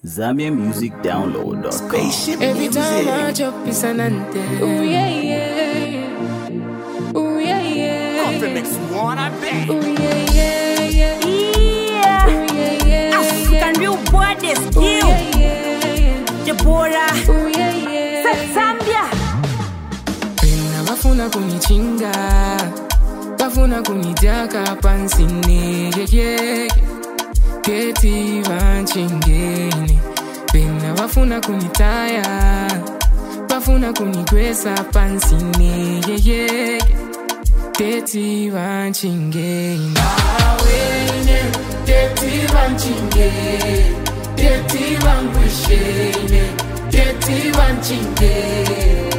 ZambianMusicDownload.com. Spaceship Every music. time I drop it's an anthem. Ooh yeah yeah. Ooh yeah yeah. Coffee mix one, I bet. Ooh yeah yeah yeah. Yeah, Ooh yeah yeah. African real boy, this Ooh you, yeah yeah. Deborah, Ooh yeah yeah. Zambia. Pena bafuna kunichinga, bafuna kunijaka pansini yeah. Keti vanchingeni. Pena bafuna kunitaya, bafuna kunikwesa pansini yeah. Keti vanchingeni. Awene, keti vanchingeni. Keti vangushene, keti vanchingeni.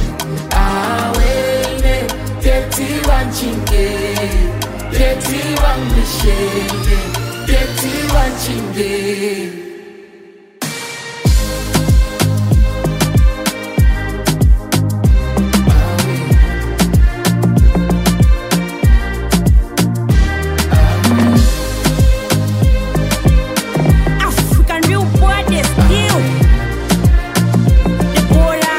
Awene, keti vanchingeni. Keti vangushene, keti vanchingeni. African real boy, this you, Deborah.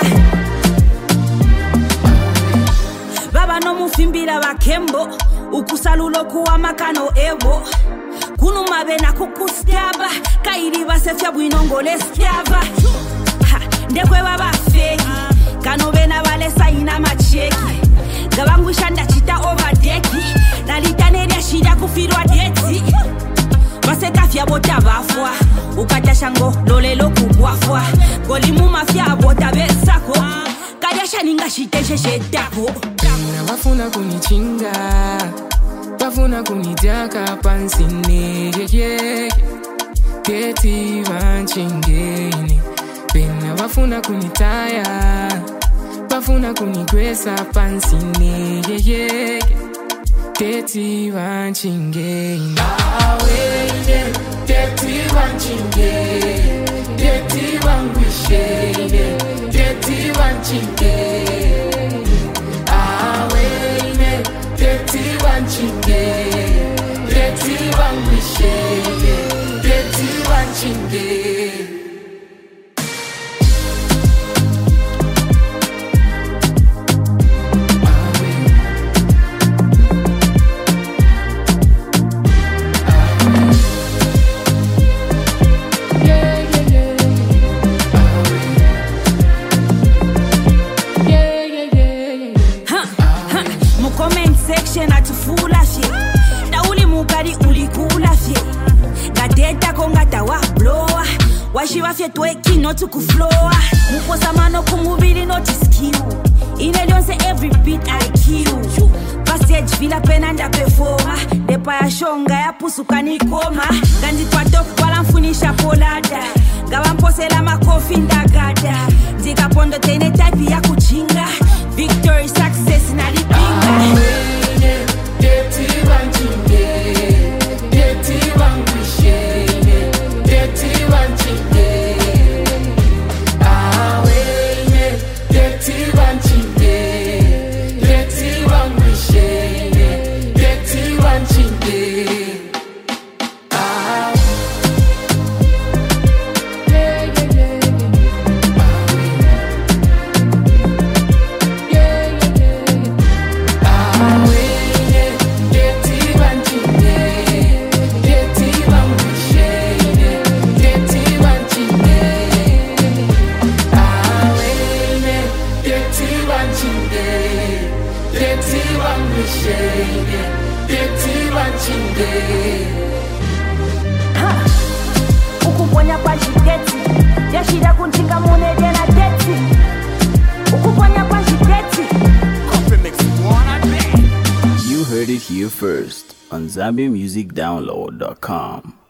Baba no mufimbira bakembo, ukusalulo kuwa makano ebo. Kunu mabena kukustyaba, kairi basefya bwinongo lestyava. Ndekwe baba feki, kano bena bale saina macheki. Gabangwisha ndachita overdeki, nalitaneria shida kufirwa deti. Basekafya bota bafwa, ukatashango lolelo kugwafwa. Golimu mafya bota besako, kayasha ninga shiteshe shetako. Pena bafuna kunichinga, bafuna kunijaka pansini yeah. Keti vanchingeni. Pena bafuna kunitaya, bafuna kunikwesa pansini yeah. Keti vanchingeni. Awene, keti vanchingeni. Keti vangushene, keti vanchingeni. Awene, keti vanchingeni. Keti vangushene, keti vanchingeni. Mu comment section atufula fye, na uli mugari ulikula fye. Gateta kongata wa blowa, washiwa fye tweki no tukuflowa. Mukosa mano kumubili not skill, ine lyonse every beat I kill. Passage vila pena nda performa, depa ya shonga ya pusuka nikoma. Gandi kwa top wala mfunisha polada, gawa mposela makofi ndagada. Zika pondo tene type ya kuchinga, victory success na lipinga. Awene, keti vanchingeni. Keti vangushene, keti vanchingeni. Awene, keti vanchingeni. Keti vangushene, keti vanchingeni. Ukuponya kwa jideti, yashida kuntinga mune dena deti. Ukuponya kwa jideti. Coffee mix one, I bet. You heard it here first on ZambianMusicDownload.com.